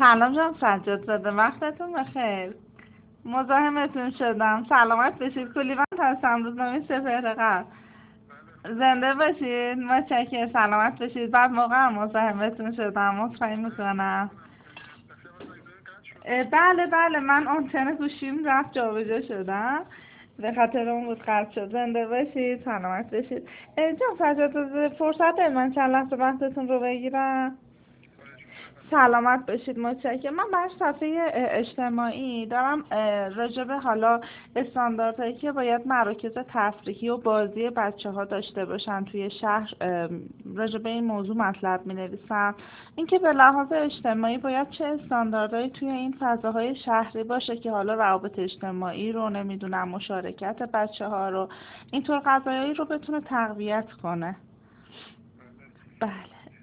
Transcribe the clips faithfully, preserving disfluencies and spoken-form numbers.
سلام جان سجاد زاده، وقتتون بخیر. مزاحمتون شدم. سلامت بشید. کلیوان هستم، روزنامه سپهر غرب. زنده باشید. متشکرم. سلامت بشید. بعد موقع مزاحمتون شدم، عذرخواهی میکنم. بله بله، من آنتن گوشیم رفت جابجا شدم، به خاطر اون بود قطع شد. زنده باشید. سلامت بشید. جان سجاد زاده، فرصت دارید من چند لحظه وقتتون رو بگیرم؟ سلامت باشید. متشکرم. من بر صفحه اجتماعی دارم راجع به حالا استانداردهایی که باید مراکز تفریحی و بازی بچه ها داشته باشن توی شهر، راجع به این موضوع مطلب می نویسم. اینکه به لحاظ اجتماعی باید چه استانداردهایی توی این فضاهای شهری باشه که حالا روابط اجتماعی رو، نمیدونم، مشارکت بچه ها رو، اینطور قضایایی رو بتونه تقویت کنه. بله.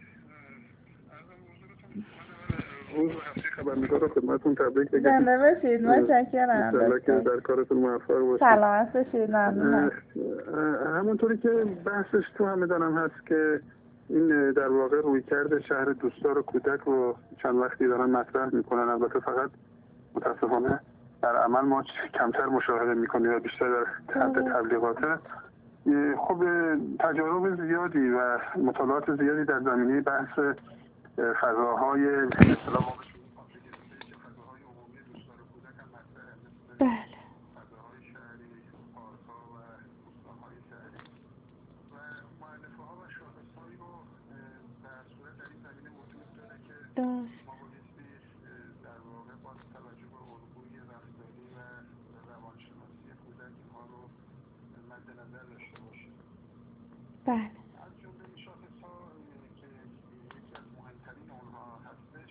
روز و هفته خبرنگار رو خدمتتون تبریک بگم. زنده باشید. متشکرم. انشالله که در کارتون موفق باشید. سلامت باشید. ممنونم. همونطوری که بحثش تو همه دارم هست که این در واقع رویکرد شهر دوستدار و کودک رو چند وقتی دارن مطرح میکنن. البته فقط متاسفانه در عمل ما کمتر مشاهده میکنیم و بیشتر در حد تبلیغاته. خب تجارب زیادی و مطالعات زیادی در زمینه بحث فضاهای اصطلاح فضاهای عمومی دوستدار کودک هم مطرحه، مثل فضاهای شهری، پارک‌ها و بوستان‌های شهری و مؤلفه‌ها و شاخص‌هایی رو در صورت در این زمینه وجود داره که ما بایستی در واقع با توجه به الگوی رفتاری و روانشناسی کودک اینها رو مد نظر داشته باشیم. بله. از جمله این شاخص‌ها که یکی از مهمترین اونها هستش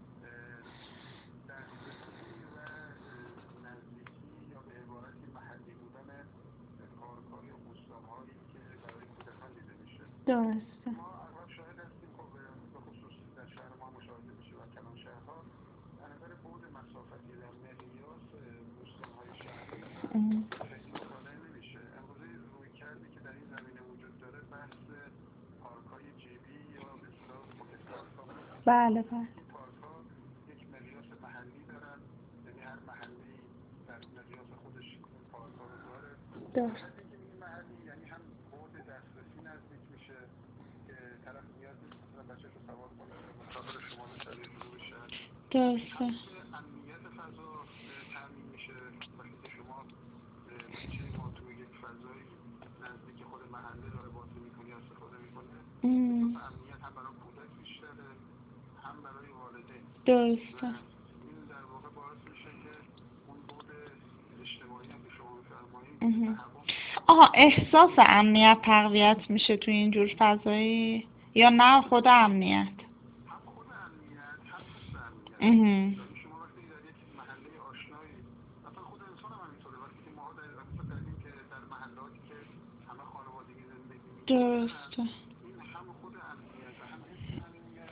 دسترسی و نزدیکی یا به عبارتی محلی بودن پارک‌های و بوستان‌هایی که برای کودکان دیده میشه. درسته. ما اغلب شاهد هستیم، خب به خصوص در شهر ما مشاهده میشه و کلان شهرها از نظر بعد مسافتی در مقیاس بوستان‌های شهری خیلی مطالعه نمیشه. امروزه روی کردی که در این زمینه وجود داره بحث پارک‌های جیبی یا به اصطلاح پاکت پارک‌ها هست. بله بله. این پارک‌ها یک مقیاس محلی دارن، یعنی هر محلی در مقیاس خودش این پارک‌ها رو داره. درست. وقتی که میگیم محلی یعنی هم بعد دسترسی نزدیک میشه که طرف نیاز نیست مثلا بچه‌ش رو سوار کنه مقابل شمال شهر جنوب شهر. درسته. امنیت فضا تامین میشه وقتی که شما بچه ما توی یک فضای نزدیک خود محله داره بازی میکنه یا استفاده میکنه، امنیت هم برای کودک بیشتره هم برای والدین. درسته. این در واقع باعث میشه که اون بعد اجتماعی هم که شما میفرمایید آها، احساس امنیت تقویت میشه توی اینجور فضایی یا نه خود امنیت؟ هم خود امنیت هم حس امنیت. یعنی شما وقتی در یک محله آشنایی، مثلا خود انسان هم همینطوره، وقتی که ما در مثلا دیدیم که در محلاتی که همه خانوادگی زندگی میکنن، درسته. این هم خود امنیت و هم حس امنیت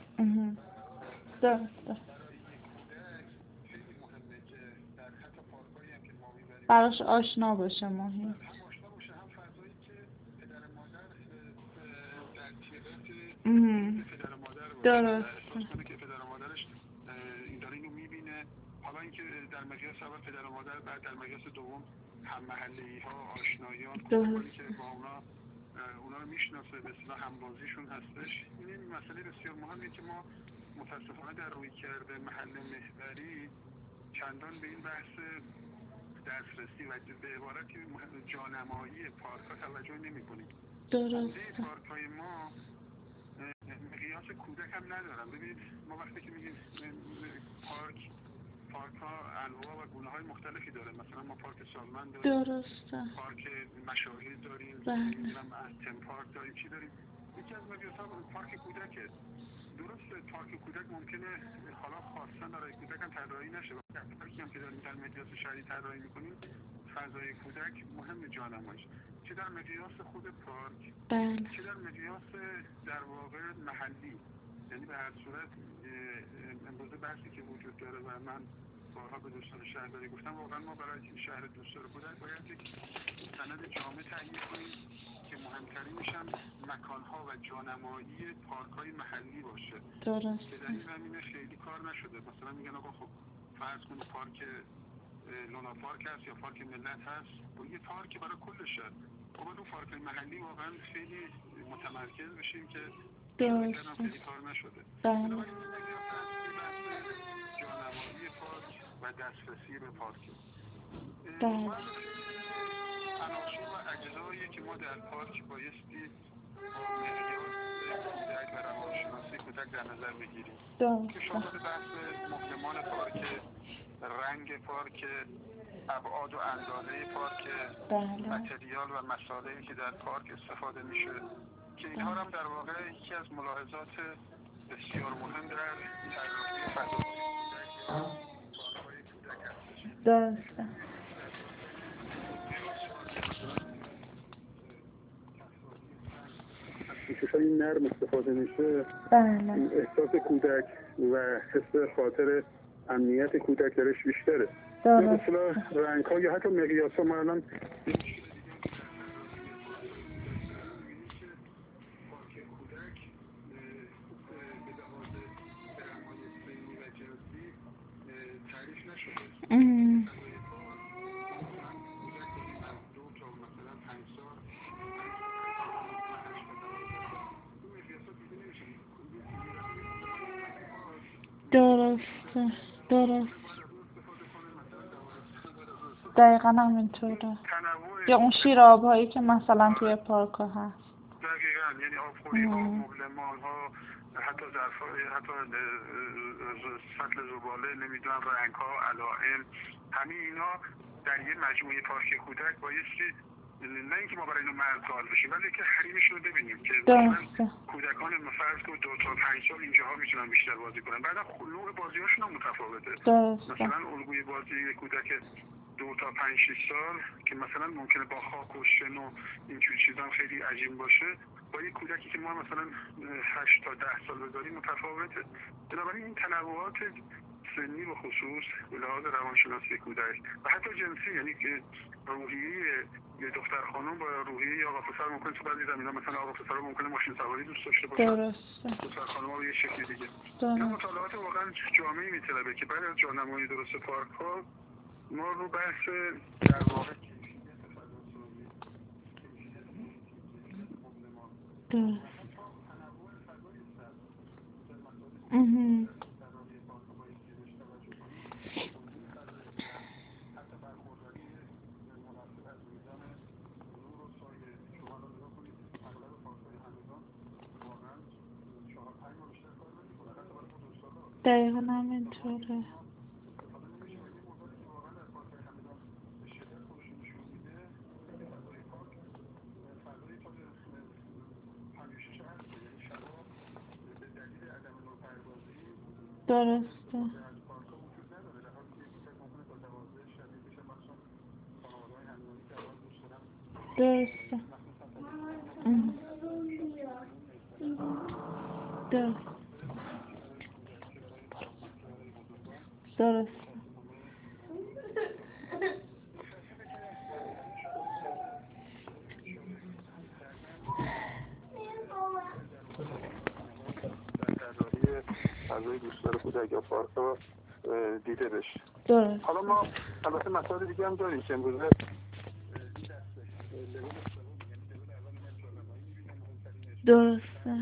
درسته. برای یک کودک خیلی مهمه که در حتی پارکایی هم که ما میبریم براش آشنا باشه. مهم هم آشنا باشه، هم فضایی که پدر مادر در ارتباط پدر مادر باشه، درسته. احساس کنه که پدر مادرش این داره اینو میبینه. حالا اینکه در مقیاس اول پدر و مادر، بعد در مقیاس دوم هم محله‌ای ها، آشنایان، کودکانی که با اونا اونا رو میشناسه، به اصطلاح همبازیشون هستش. این مسئله بسیار مهمه که ما متاسفانه در رویکرد محل محوری چندان به این بحث دسترسی و به عبارتی جانمایی پارک‌ها توجه نمی‌کنیم. درسته. پارک‌های ما مقیاس کودک هم ندارن. ببینید ما وقتی که میگیم پارک، پارک ها انواع و گونه های مختلفی داره. مثلا ما پارک سالمند داریم، درسته. پارک مشاهیر داریم، نمیدونم تم پارک داریم، چی داریم. یکی از مقیاس ها پارک کودکه. درسته پارک کودک ممکنه حالا خواستن برای کودک هم طراحی نشه. پارکی هم که داریم در مقیاس شهری طراحی میکنیم، فضای کودک مهم جانماییش، چه در مقیاس خود پارک، بله، چه در مقیاس در واقع محلی. یعنی به هر صورت امروزه بحثی که وجود داره و من بارها به دوستان شهرداری گفتم واقعا ما برای این شهر دوستدار کودک باید یک سند جامع تهیه کنیم که مهمترینش هم مکان‌ها و جانمایی پارک‌های محلی باشه. درست. که در این زمینه خیلی کار نشده. مثلا میگن آقا خب فرض کنید پارک لونا پارک هست یا پارک ملت هست و یه پارک برای کل شهر. ما باید اون پارک‌های محلی واقعا خیلی متمرکز بشیم که درست. خیلی کار نشده. بله. جانمایی پارک و دسترسی به پارک. بله. عناصر و اجزایی که ما در پارک بایستی معیار کودک و روانشناسی کودک در نظر بگیریم. که شامل بحث مبلمان پارک، رنگ پارک، ابعاد و اندازه پارک، بله. متریال و مساله‌ای که در پارک استفاده میشه که اینها هم در واقع یکی از ملاحظات بسیار مهم در طراحی فضای پارک‌های کودک هستش. درسته. پوشش‌های نرم استفاده میشه. بله. احساس کودک و حس خاطر امنیت کودک درش بیشتره. درست. مثلا رنگ‌ها یا حتی مقیاس‌ها ما الان ام. درسته. درست. دقیقا همینطوره. یا اون شیراب هایی که مثلا توی پارک ها هست. دقیقا یعنی آبخوری ها، مبلمان ها، حتی ظرفای، حتی سطل زباله، نمیدونم رنگ ها، علائم، همه اینا در یه مجموعه پارک کودک بایستی نه اینکه ما برای اینو مرز قائل بشیم ولی که حریمشون رو ببینیم که مثلا کودکان فرض کن دو تا پنج سال اینجاها میتونن بیشتر بازی کنن. بعد نوع بازی‌هاشون هم متفاوته. درسته. مثلا الگوی بازی کودک دو تا پنج شش سال که مثلا ممکنه با خاک و شن و اینجور چیزا خیلی عجیب باشه با یک کودکی که ما مثلا هشت تا ده سال بذاریم متفاوته. بنابراین این تنوعات سنی به خصوص به لحاظ روانشناسی کودک و حتی جنسی، یعنی که روحیه یه دختر خانم با روحیه یا آقا پسر ممکنه تو بعضی زمینه‌ها مثلا آقا پسر ممکنه ماشین سواری دوست داشته باشه. درسته. دختر خانم‌ها به یه شکلی دیگه. این مطالعات واقعا جامعی می‌طلبه که بعد از جانمایی درست پارک‌ها ما رو بحث در واقع درست. اها. دقیقا همینطوره. درسته. درسته. درست. درست. فضای دوستدار کودک یا پارک‌ها دیده بشه. درست. حالا ما البته مسائل دیگه هم داریم که امروزه درسته.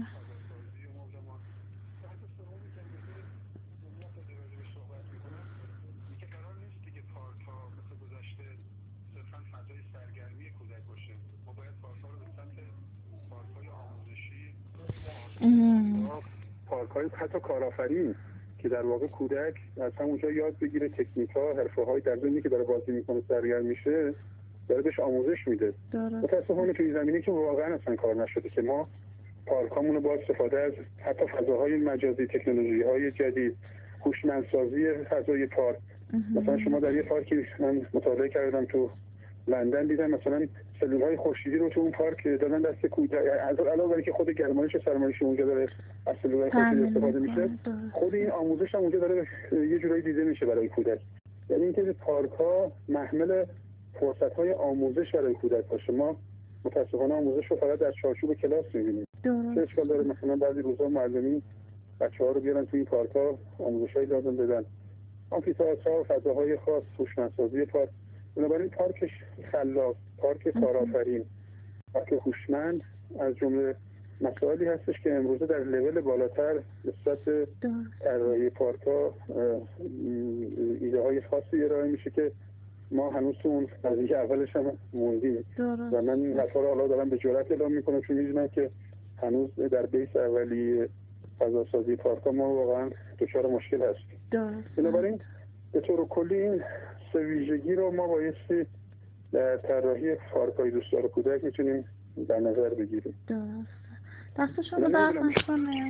پارک‌های حتی کارآفرین که در واقع کودک از همونجا یاد بگیره تکنیک‌ها، حرفه‌های در ضمنی که داره بازی میکنه سرگرم میشه داره بهش آموزش میده. متأسفانه توی زمینی که واقعا اصلا کار نشده که ما پارکامون رو با استفاده از حتی فضاهای مجازی، تکنولوژی‌های جدید، هوشمندسازی فضای پارک. مثلا شما در یه پارکی من مطالعه کردم تو لندن دیدم مثلا سلول‌های خورشیدی رو تو اون پارک دادن دست کودک، علاوه بر اینکه خود گرمایش و سرمایش اونجا داره از سلول‌های خورشیدی استفاده میشه، خود این آموزش هم اونجا داره یه جورایی دیده میشه برای کودک. یعنی اینکه پارک ها محمل فرصت های آموزش برای کودک باشه. ما متاسفانه آموزش رو فقط در چارچوب کلاس می‌بینیم. چه اشکال داره مثلا بعضی روزا معلمی بچه‌ها رو بیارن توی این پارک‌ها آموزش‌های لازم بدن، آمفی‌تئاترها، فضاهای خاص، هوشمندسازی پارک. بنابراین پارک خلاق، پارک کارآفرین، پارک هوشمند از جمله مسائلی هستش که امروزه در لول بالاتر نسبت طراحی پارک‌ها ایده های خاصی ارائه میشه که ما هنوز تو اون قضیه اولش هم موندیم و من این حرفا رو حالا دارم به جرئت اعلام میکنم چون میدونم که هنوز در بیس اولی فضاسازی پارک‌ها ما واقعا دچار مشکل هستیم. بنابراین به طور کلی این سه ویژگی رو ما بایستی در طراحی پارک‌های دوستدار کودک میتونیم در نظر بگیریم. درسته. دست شما درد نکنه.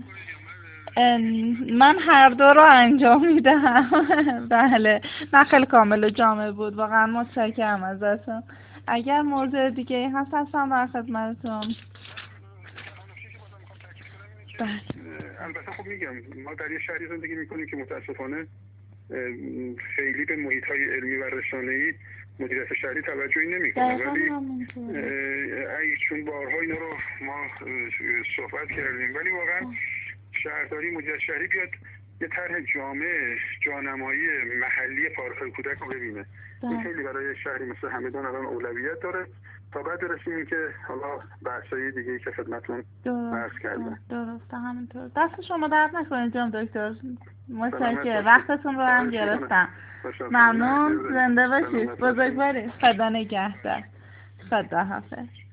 من هر دو رو انجام میدم. بله، نه خیلی کامل و جامع بود، واقعا متشکرم ازتون. اگر مورد دیگه هست هستم در خدمتتون. بله. البته خب میگم ما در یه شهری زندگی میکنیم که متاسفانه خیلی به محیط‌های علمی و رسانه‌ای مدیریت شهری توجهی نمی‌کنه، ولی چون بارها اینا رو ما صحبت کردیم، ولی واقعا شهرداری مدیریت شهری بیاد یه طرح جامع جانمایی محلی پارک‌های کودک رو ببینه. این خیلی برای شهری مثل همدان الان اولویت داره تا بعد رسیدیم که حالا بحث‌های دیگه‌ای که خدمتتون عرض کردم. درسته، همینطور. دست شما درد نکنید جناب دکتر. متشکرم. وقتتون رو هم گرفتم. ممنون. زنده باشید. بزرگوارید. خدا نگهدار. خدا حافظ.